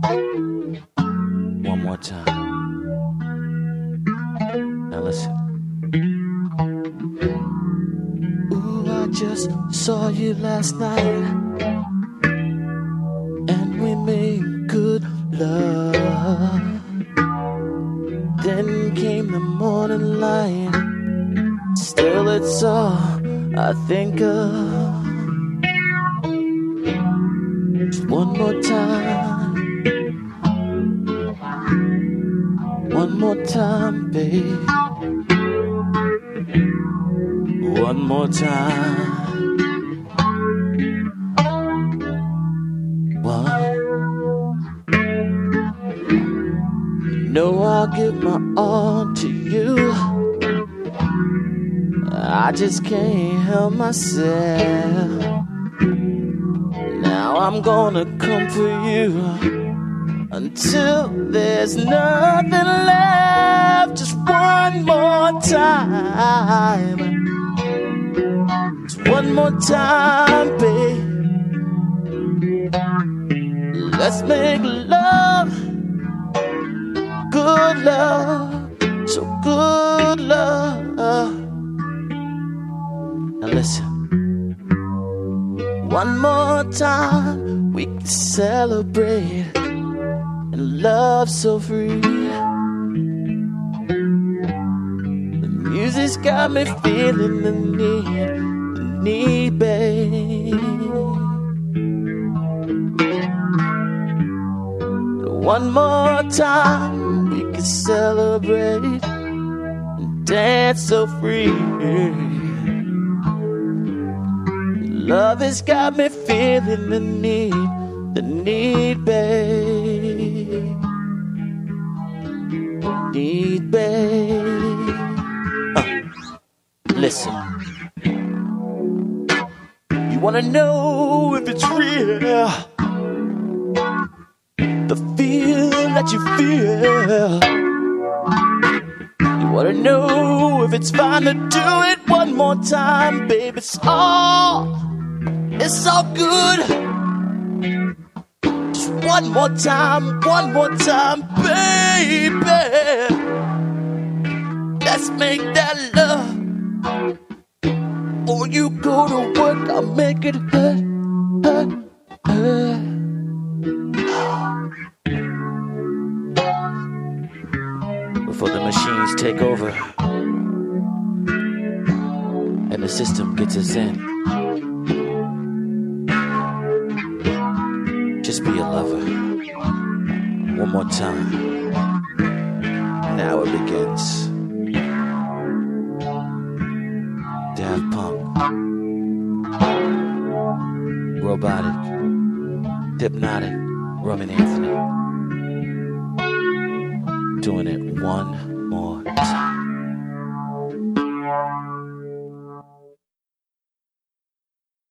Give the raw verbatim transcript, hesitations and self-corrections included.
One more time. Now listen. Ooh, I just saw you last night, and we made good love. Then came the morning light. Still it's all I think of. Just one more time. One more time, babe. One more time. One. You know I'll give my all to you. I just can't help myself. Now I'm gonna come for you until there's nothing left. Just one more time. Just one more time, babe. Let's make love, good love, so good love. Now listen. One more time, we can celebrate and love so free. The music's got me feeling the need, the need, babe. One more time, we can celebrate and dance so free. Love has got me feeling the need, the need, babe. Need, babe. Uh, listen. You wanna know if it's real? The feel that you feel. You wanna know if it's fine to do it one more time, babe. It's all It's all good. Just one more time, one more time, baby. Let's make that love. Or you go to work, I'll make it hurt, hurt, hurt. Before the machines take over and the system gets us in, just be a lover. One more time. Now it begins. Daft Punk. Robotic. Hypnotic. Roman Anthony. Doing it one more time.